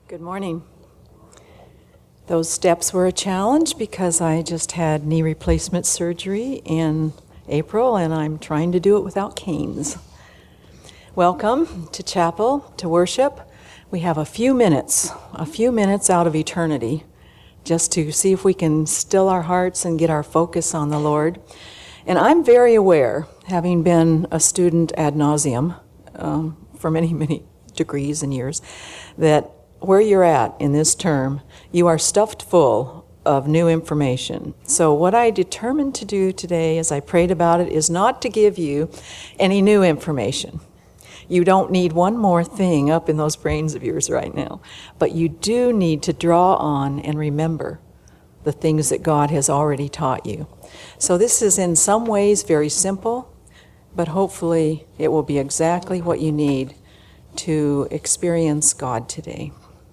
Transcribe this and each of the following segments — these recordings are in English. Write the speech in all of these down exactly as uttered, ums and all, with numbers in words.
Good morning. Those steps were a challenge because I just had knee replacement surgery in April and I'm trying to do it without canes. Welcome to chapel, to worship. We have a few minutes, a few minutes out of eternity just to see if we can still our hearts and get our focus on the Lord. And I'm very aware, having been a student ad nauseum um, for many, many degrees and years, that where you're at in this term, you are stuffed full of new information. So what I determined to do today as I prayed about it is not to give you any new information. You don't need one more thing up in those brains of yours right now, but you do need to draw on and remember the things that God has already taught you. So this is in some ways very simple, but hopefully it will be exactly what you need to experience God today.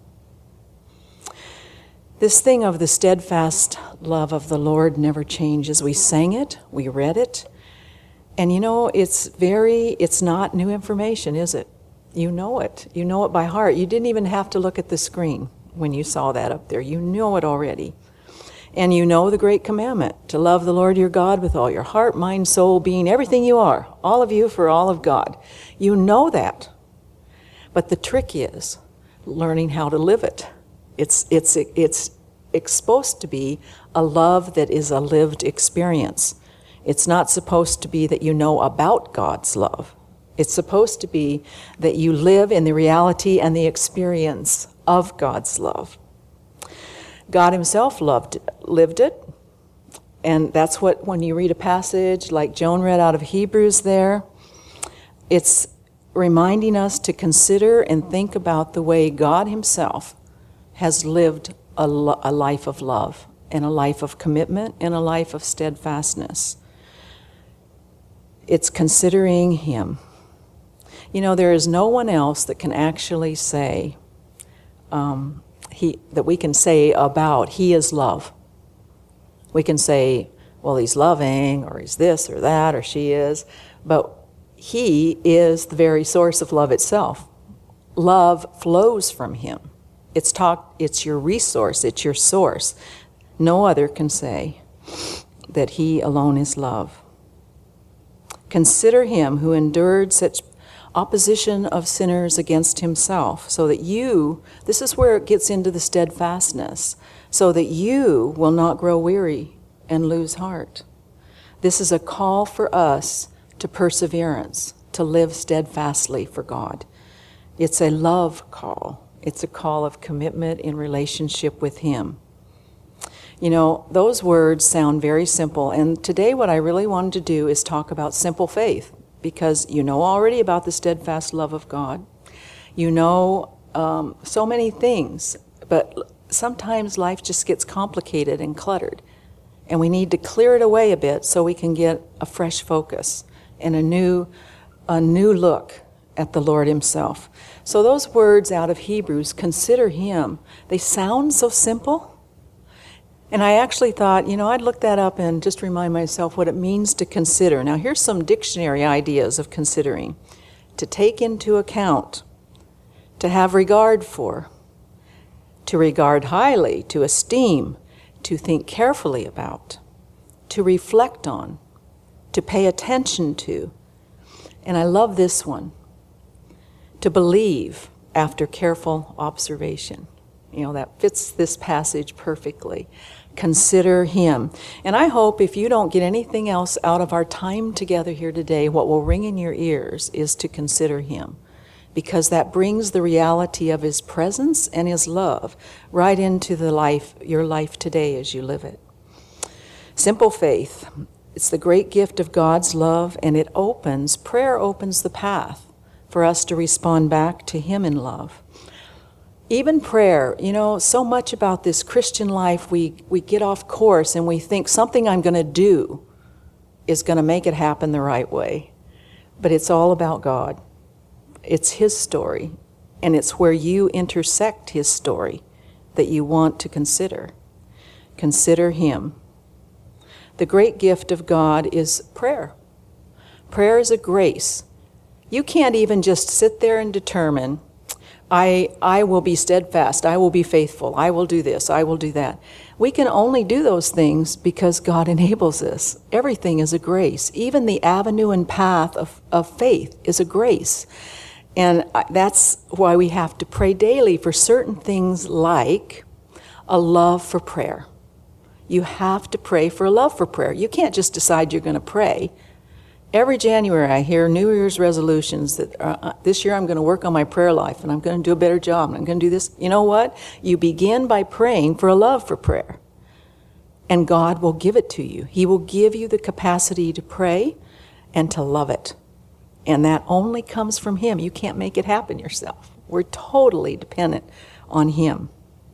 This thing of the steadfast love of the Lord never changes. We sang it, we read it, and you know, it's very, it's not new information, is it? You know it. You know it by heart. You didn't even have to look at the screen when you saw that up there. You know it already. And you know the great commandment, to love the Lord your God with all your heart, mind, soul, being, everything you are, all of you for all of God. You know that. But the trick is learning how to live it. It's it's it's it's supposed to be a love that is a lived experience. It's not supposed to be that you know about God's love. It's supposed to be that you live in the reality and the experience of God's love. God himself loved lived it. And that's what, when you read a passage like Joan read out of Hebrews there, it's reminding us to consider and think about the way God himself has lived a, lo- a life of love and a life of commitment and a life of steadfastness. It's considering him. You know, there is no one else that can actually say, um, he that we can say about he is love. We can say, well, he's loving, or he's this or that, or she is, but he is the very source of love itself. Love flows from him. It's talk, it's your resource, it's your source. No other can say that he alone is love. Consider him who endured such opposition of sinners against himself, so that you, this is where it gets into the steadfastness, so that you will not grow weary and lose heart. This is a call for us to perseverance, to live steadfastly for God. It's a love call. It's a call of commitment in relationship with him. You know, those words sound very simple, and today what I really wanted to do is talk about simple faith, because you know already about the steadfast love of God. You know um, so many things, but sometimes life just gets complicated and cluttered, and we need to clear it away a bit so we can get a fresh focus and a new, a new look at the Lord himself. So those words out of Hebrews, consider him, they sound so simple. And I actually thought, you know, I'd look that up and just remind myself what it means to consider. Now here's some dictionary ideas of considering. To take into account, to have regard for, to regard highly, to esteem, to think carefully about, to reflect on, to pay attention to. And I love this one. To believe after careful observation. You know, that fits this passage perfectly. Consider him. And I hope if you don't get anything else out of our time together here today, what will ring in your ears is to consider him. Because that brings the reality of his presence and his love right into the life, your life today as you live it. Simple faith. It's the great gift of God's love, and it opens, prayer opens the path for us to respond back to him in love. Even prayer, you know, so much about this Christian life, we, we get off course and we think something I'm going to do is going to make it happen the right way. But it's all about God. It's his story, and it's where you intersect his story that you want to consider. Consider him. The great gift of God is prayer. Prayer is a grace. You can't even just sit there and determine, I, I will be steadfast. I will be faithful. I will do this. I will do that. We can only do those things because God enables us. Everything is a grace. Even the avenue and path of, of faith is a grace. And that's why we have to pray daily for certain things like a love for prayer. You have to pray for a love for prayer. You can't just decide you're going to pray. Every January I hear New Year's resolutions that uh, this year I'm going to work on my prayer life and I'm going to do a better job and I'm going to do this. You know what? You begin by praying for a love for prayer. And God will give it to you. He will give you the capacity to pray and to love it. And that only comes from Him. You can't make it happen yourself. We're totally dependent on Him.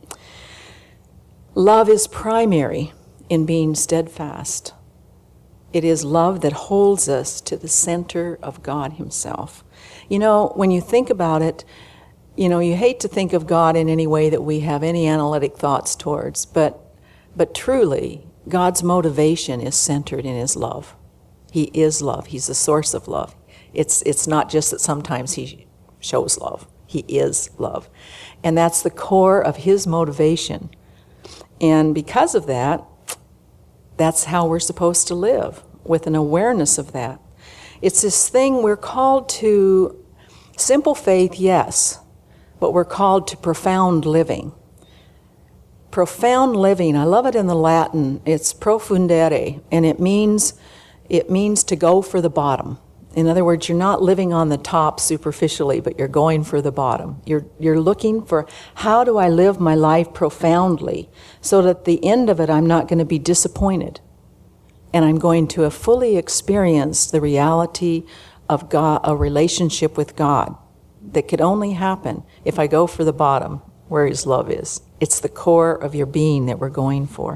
Love is primary in being steadfast. It is love that holds us to the center of God Himself. You know, when you think about it, you know, you hate to think of God in any way that we have any analytic thoughts towards, but but truly, God's motivation is centered in His love. He is love. He's the source of love. It's it's not just that sometimes He shows love. He is love. And that's the core of His motivation. And because of that, that's how we're supposed to live, with an awareness of that. It's this thing we're called to simple faith, yes, but we're called to profound living. Profound living, I love it in the Latin, it's profundere, and it means it means to go for the bottom. In other words, you're not living on the top superficially, but you're going for the bottom. You're you're looking for, how do I live my life profoundly so that at the end of it I'm not going to be disappointed and I'm going to have fully experienced the reality of God, a relationship with God that could only happen if I go for the bottom where His love is. It's the core of your being that we're going for.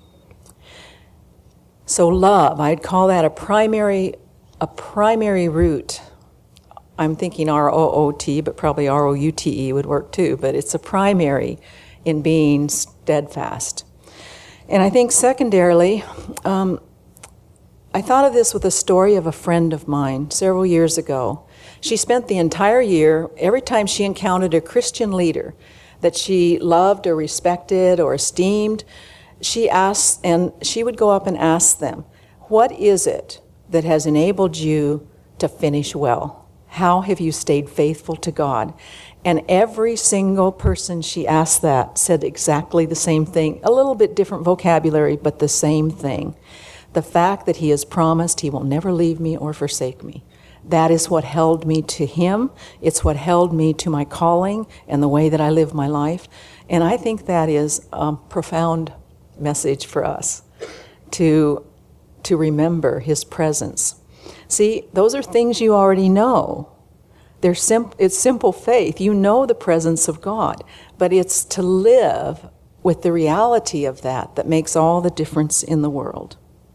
So love, I'd call that a primary a primary root. I'm thinking R O O T, but probably R O U T E would work too, but it's a primary in being steadfast. And I think secondarily, um, I thought of this with a story of a friend of mine several years ago. She spent the entire year, every time she encountered a Christian leader that she loved or respected or esteemed, she asked, and she would go up and ask them, what is it that has enabled you to finish well? How have you stayed faithful to God? And every single person she asked that said exactly the same thing, a little bit different vocabulary, but the same thing. The fact that He has promised He will never leave me or forsake me. That is what held me to Him. It's what held me to my calling and the way that I live my life. And I think that is a profound message for us to to remember His presence. See, those are things you already know. They're sim- it's simple faith. You know the presence of God, but it's to live with the reality of that that makes all the difference in the world.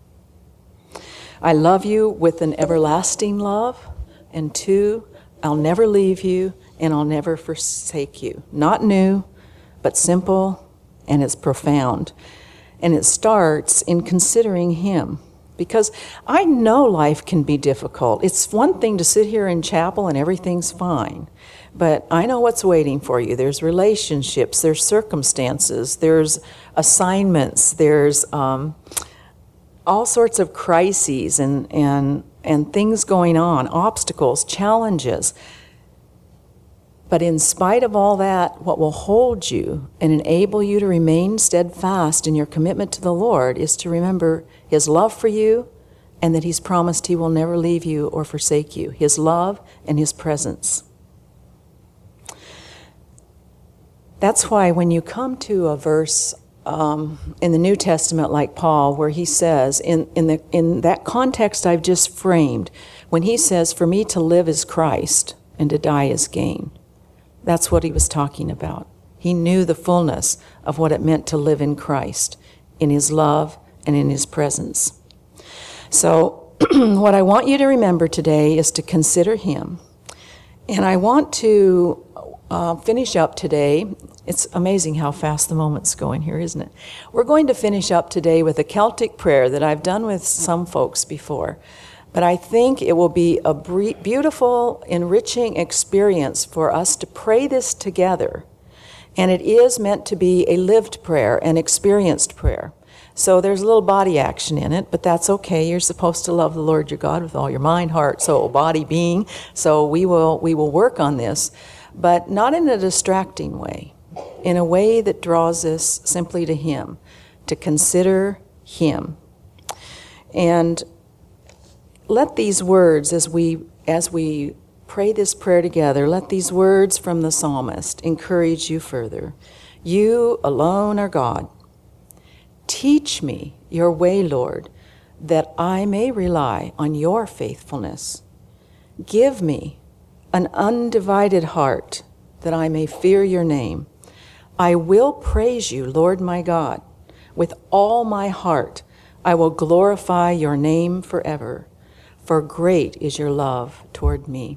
I love you with an everlasting love, and two, I'll never leave you and I'll never forsake you. Not new, but simple, and it's profound. And it starts in considering Him. Because I know life can be difficult. It's one thing to sit here in chapel and everything's fine. But I know what's waiting for you. There's relationships, there's circumstances, there's assignments, there's um, all sorts of crises and, and, and things going on, obstacles, challenges. But in spite of all that, what will hold you and enable you to remain steadfast in your commitment to the Lord is to remember His love for you and that He's promised He will never leave you or forsake you. His love and His presence. That's why when you come to a verse um, in the New Testament like Paul, where he says, in, in, the, in that context I've just framed, when he says, for me to live is Christ and to die is gain. That's what he was talking about. He knew the fullness of what it meant to live in Christ, in His love and in His presence. So what I want you to remember today is to consider Him. And I want to uh, finish up today. It's amazing how fast the moment's going here, isn't it? We're going to finish up today with a Celtic prayer that I've done with some folks before. But I think it will be a bre- beautiful, enriching experience for us to pray this together. And it is meant to be a lived prayer, an experienced prayer. So there's a little body action in it, but that's okay. You're supposed to love the Lord your God with all your mind, heart, soul, body, being. So we will we will work on this, but not in a distracting way, in a way that draws us simply to Him, to consider Him. And let these words, as we as we pray this prayer together, let these words from the psalmist encourage you further. You alone are God. Teach me your way, Lord, that I may rely on your faithfulness. Give me an undivided heart, that I may fear your name. I will praise you, Lord my God. With all my heart, I will glorify your name forever. For great is your love toward me.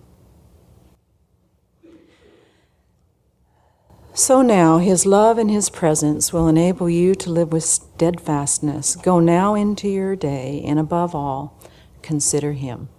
So now, His love and His presence will enable you to live with steadfastness. Go now into your day, and above all, consider Him.